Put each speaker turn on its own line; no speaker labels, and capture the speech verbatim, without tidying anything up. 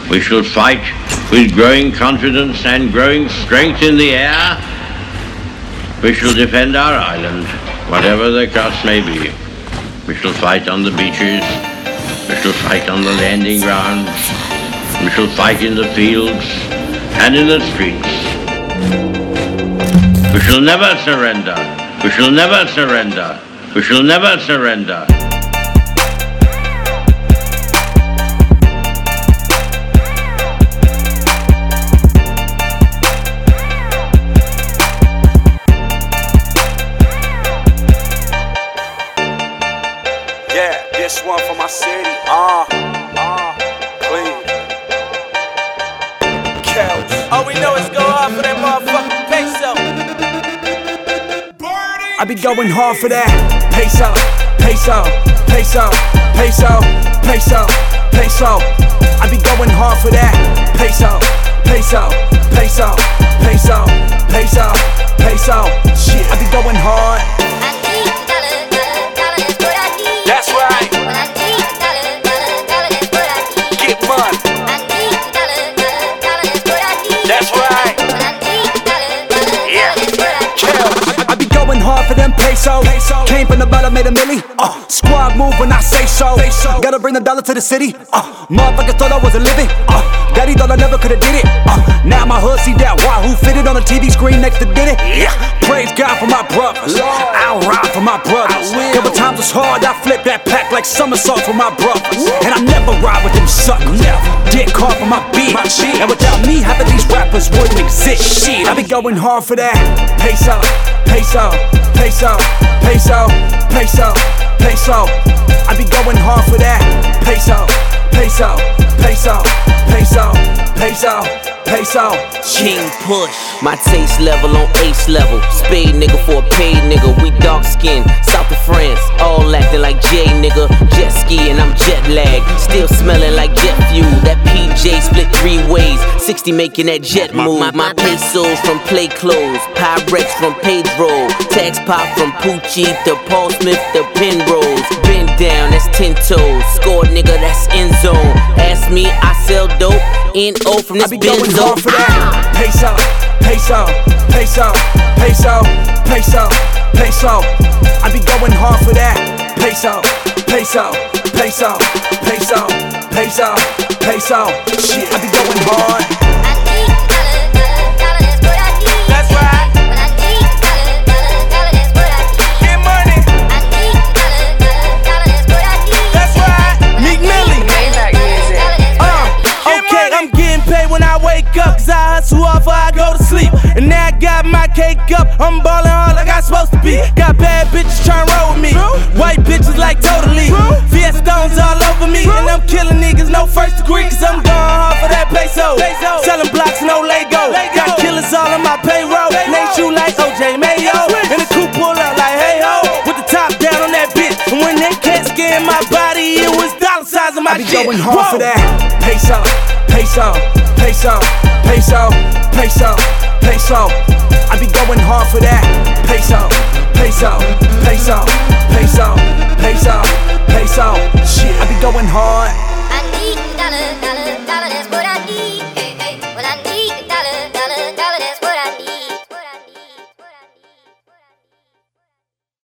We shall fight with growing confidence and growing strength in the air. We shall defend our island, whatever the cost may be. We shall fight on the beaches. We shall fight on the landing grounds. We shall fight in the fields and in the streets. We shall never surrender. We shall never surrender. We shall never surrender.
Yeah, this one for my city. Uh, uh, please. Kells. All we know is go hard for that motherfucking peso.
I be going hard for that peso, peso, peso, peso, peso, peso. I be going hard for that peso, peso, peso, peso, peso, peso. Shit, I be going hard.
That's right. Get money. That's right. Yeah.
I be going hard for them pesos. Came from the bottom, made a milli. Uh, squad move when I say so. Gotta bring the dollar to the city. Uh, motherfuckers thought I wasn't living. Uh, daddy thought I never could've did it. Uh, now my hood see that Wahoo fitted on the T V screen next to did it. Yeah. Praise God for my brothers. I'll ride for my brothers. Couple times it's hard, I flip that pack like somersaults for my brothers. And I never ride with them suckers. Dick hard for my beat. And without me, half of these rappers wouldn't exist. Shit, I be going hard for that peso, peso, peso, peso, peso, peso. I be going hard for that peso, peso, peso, peso, peso, peso.
King Push, my taste level on ace level. Spade nigga for a paid nigga. We dark skin, south of France, all acting like J nigga. Jet ski and I'm jet lag, still smelling like jet fuel. That P J split three ways, sixty making that jet move. My, my pesos from play clothes, Pyrex from Pedro, tax pop from Poochie to Paul Smith to Penrose. Bend down, that's ten toes. Score nigga, that's end zone. Ask me, I sell dope. N O from this
I be going
benzo.
hard for that peso, peso, peso, peso, peso, peso. I be going hard for that peso, peso, peso, peso, peso, peso. Shit, I be going hard.
That's right. Get money. That's right. Meek Millie. Uh, okay, I'm getting paid when I wake up, cause I hustle off before I go to sleep. And now I got my cake up, I'm ballin' hard like I'm supposed to be. Got bad bitches tryna roll with me, white bitches like totally. Fiesta's all over me, and I'm killing niggas, no first degree, cause I'm going hard for that peso. Selling blocks, no Lego. Got killers all on my payroll. Name shoot like O J Mayo, and the coupe pull up like hey ho, with the top down on that bitch. And when they can't scan my body, it was dollar signs on my
I be
shit.
going hard
Whoa.
for that peso, peso, peso, peso, peso, peso. I be going hard for that peso, peso, peso, peso.